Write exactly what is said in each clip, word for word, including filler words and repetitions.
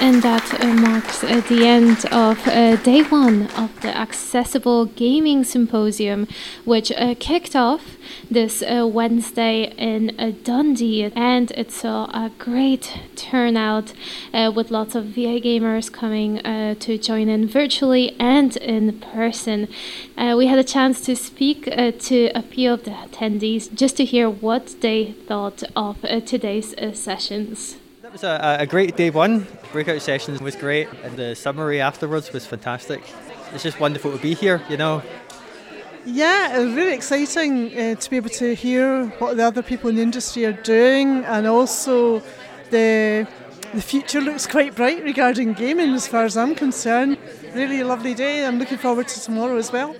And that uh, marks uh, the end of uh, day one of the Accessible Gaming Symposium, which uh, kicked off this uh, Wednesday in uh, Dundee, and it saw a great turnout uh, with lots of V I gamers coming uh, to join in virtually and in person. Uh, we had a chance to speak uh, to a few of the attendees just to hear what they thought of uh, today's uh, sessions. It was a, a great day one. Breakout sessions was great, and the summary afterwards was fantastic. It's just wonderful to be here, you know. Yeah, it was really exciting uh, to be able to hear what the other people in the industry are doing, and also the the future looks quite bright regarding gaming as far as I'm concerned. Really a lovely day. I'm looking forward to tomorrow as well.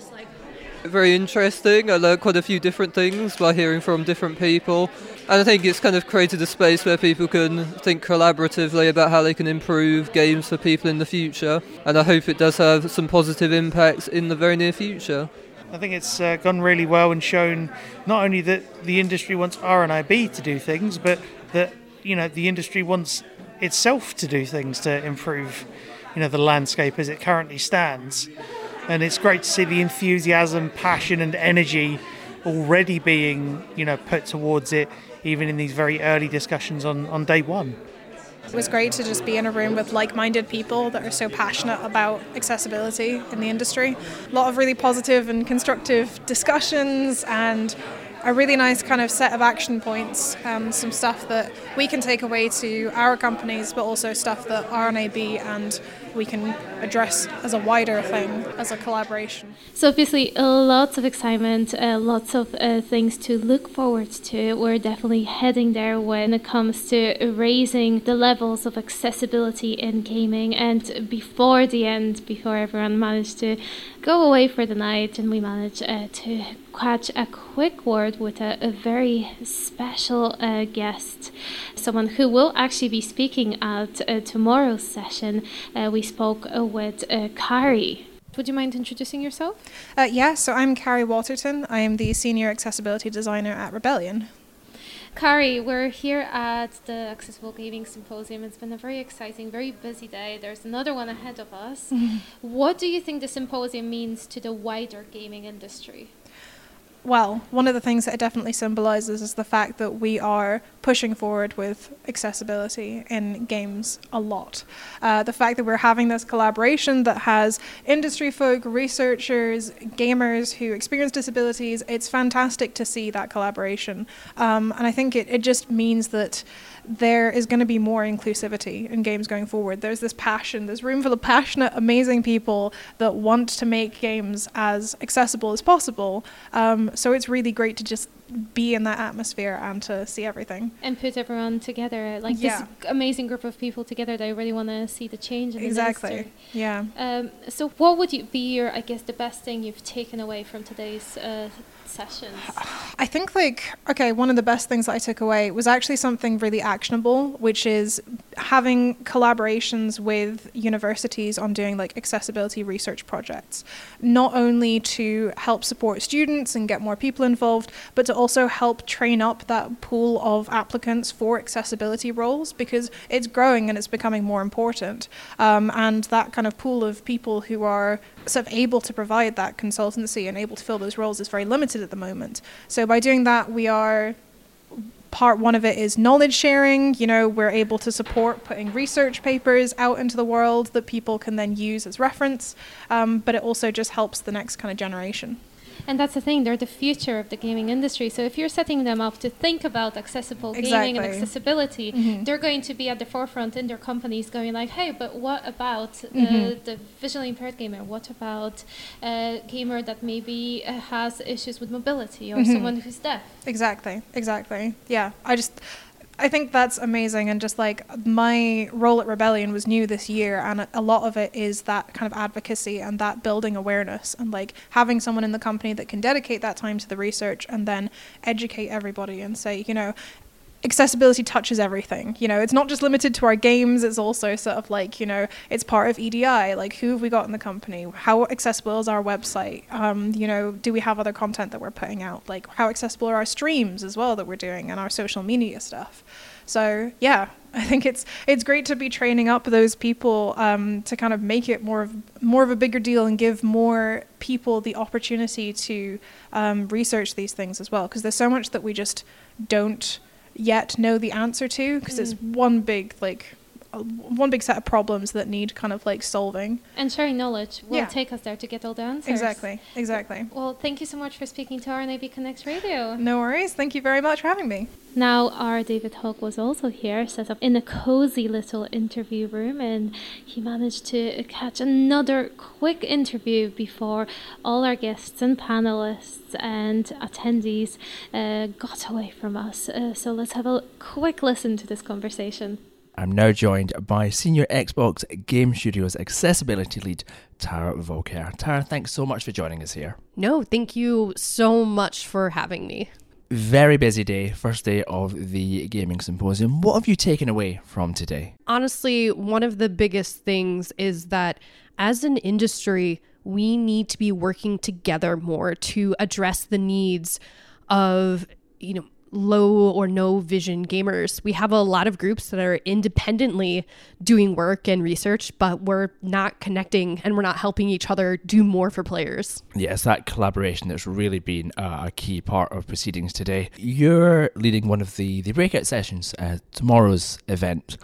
Very interesting. I learned quite a few different things by hearing from different people. And I think it's kind of created a space where people can think collaboratively about how they can improve games for people in the future. And I hope it does have some positive impacts in the very near future. I think it's uh, gone really well and shown not only that the industry wants R and I B to do things, but that, you know, the industry wants itself to do things to improve, you know, the landscape as it currently stands. And it's great to see the enthusiasm, passion and energy already being, you know, put towards it, even in these very early discussions on, on day one. It was great to just be in a room with like-minded people that are so passionate about accessibility in the industry. A lot of really positive and constructive discussions and a really nice kind of set of action points, um, some stuff that we can take away to our companies, but also stuff that R and I B and we can address as a wider thing, as a collaboration. So obviously uh, lots of excitement, uh, lots of uh, things to look forward to. We're definitely heading there when it comes to raising the levels of accessibility in gaming. And before the end, before everyone managed to go away for the night, and we managed uh, to catch a quick word with a, a very special uh, guest, someone who will actually be speaking at uh, tomorrow's session. Uh, we spoke uh, with uh, Carrie. Would you mind introducing yourself? Uh, yeah, so I'm Carrie Waterton. I am the Senior Accessibility Designer at Rebellion. Carrie, we're here at the Accessible Gaming Symposium. It's been a very exciting, very busy day. There's another one ahead of us. Mm-hmm. What do you think the symposium means to the wider gaming industry? Well, one of the things that it definitely symbolises is the fact that we are pushing forward with accessibility in games a lot. Uh, the fact that we're having this collaboration that has industry folk, researchers, gamers who experience disabilities, it's fantastic to see that collaboration. Um, and I think it, it just means that there is going to be more inclusivity in games going forward. There's this passion, this room full of passionate, amazing people that want to make games as accessible as possible. Um, so it's really great to just be in that atmosphere and to see everything. And put everyone together, like yeah. this amazing group of people together that really want to see the change in exactly. the industry. Yeah. Um, so what would you be your, I guess, the best thing you've taken away from today's uh, sessions? I think, like, okay, one of the best things that I took away was actually something really actionable, which is having collaborations with universities on doing like accessibility research projects, not only to help support students and get more people involved, but to also help train up that pool of applicants for accessibility roles, because it's growing and it's becoming more important. Um, and that kind of pool of people who are sort of able to provide that consultancy and able to fill those roles is very limited at the moment. So by doing that, we are part one of it is knowledge sharing. You know, we're able to support putting research papers out into the world that people can then use as reference, um, but it also just helps the next kind of generation. And that's the thing, they're the future of the gaming industry. So if you're setting them up to think about accessible exactly. gaming and accessibility, mm-hmm. they're going to be at the forefront in their companies going like, hey, but what about mm-hmm. uh, the visually impaired gamer? What about a gamer that maybe uh, has issues with mobility, or mm-hmm. someone who's deaf? Exactly, exactly. Yeah, I just... I think that's amazing, and just like my role at Rebellion was new this year, and a lot of it is that kind of advocacy and that building awareness and like having someone in the company that can dedicate that time to the research and then educate everybody and say, you know, accessibility touches everything. You know, it's not just limited to our games, it's also sort of like, you know, it's part of E D I. Like, who have we got in the company? How accessible is our website? Um, you know, do we have other content that we're putting out? Like, how accessible are our streams as well that we're doing and our social media stuff? So, yeah, I think it's it's great to be training up those people um, to kind of make it more of more of a bigger deal and give more people the opportunity to um, research these things as well, because there's so much that we just don't yet know the answer to, because mm. it's one big like one big set of problems that need kind of like solving. And sharing knowledge will yeah. take us there to get all the answers. Exactly, exactly. Well, thank you so much for speaking to R N A B Connect Radio. No worries. Thank you very much for having me. Now, our David Hogg was also here, set up in a cozy little interview room, and he managed to catch another quick interview before all our guests and panelists and attendees uh, got away from us. Uh, so let's have a quick listen to this conversation. I'm now joined by Senior Xbox Game Studios Accessibility Lead, Tara Volker. Tara, thanks so much for joining us here. No, thank you so much for having me. Very busy day, first day of the Gaming Symposium. What have you taken away from today? Honestly, one of the biggest things is that as an industry, we need to be working together more to address the needs of, you know, low or no vision gamers. We have a lot of groups that are independently doing work and research, but we're not connecting and we're not helping each other do more for players. Yeah, it's that collaboration that's really been uh, a key part of proceedings today. You're leading one of the, the breakout sessions at tomorrow's event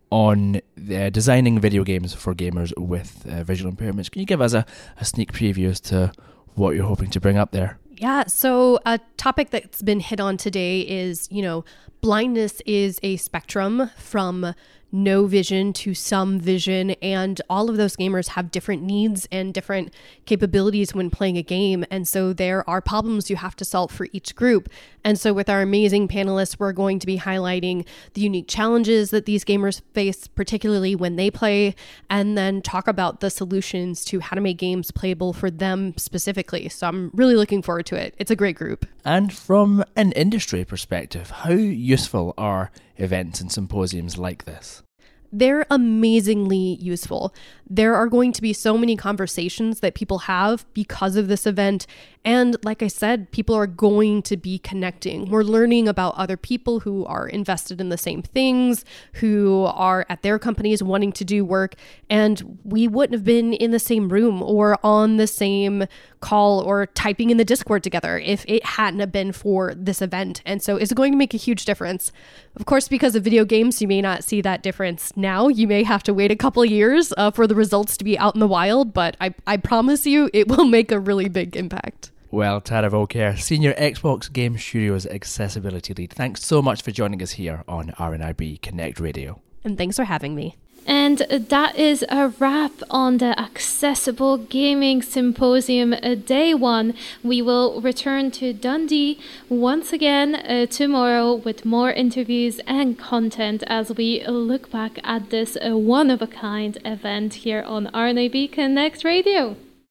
on uh, designing video games for gamers with uh, visual impairments. Can you give us a, a sneak preview as to what you're hoping to bring up there? Yeah, so a topic that's been hit on today is, you know, blindness is a spectrum from no vision to some vision, and all of those gamers have different needs and different capabilities when playing a game, and so there are problems you have to solve for each group. And so with our amazing panelists, we're going to be highlighting the unique challenges that these gamers face, particularly when they play, and then talk about the solutions to how to make games playable for them specifically. So I'm really looking forward to it. It's a great group. And from an industry perspective, how useful are events and symposiums like this? They're amazingly useful. There are going to be so many conversations that people have because of this event. And like I said, people are going to be connecting. We're learning about other people who are invested in the same things, who are at their companies wanting to do work. And we wouldn't have been in the same room or on the same call or typing in the Discord together if it hadn't have been for this event. And so it's going to make a huge difference. Of course, because of video games, you may not see that difference now. You may have to wait a couple of years uh, for the results to be out in the wild, but I, I promise you it will make a really big impact. Well, Tara Volker, Senior Xbox Game Studios Accessibility Lead, thanks so much for joining us here on R N I B Connect Radio. And thanks for having me. And that is a wrap on the Accessible Gaming Symposium uh, Day one. We will return to Dundee once again uh, tomorrow with more interviews and content as we look back at this uh, one-of-a-kind event here on R N A B Connect Radio.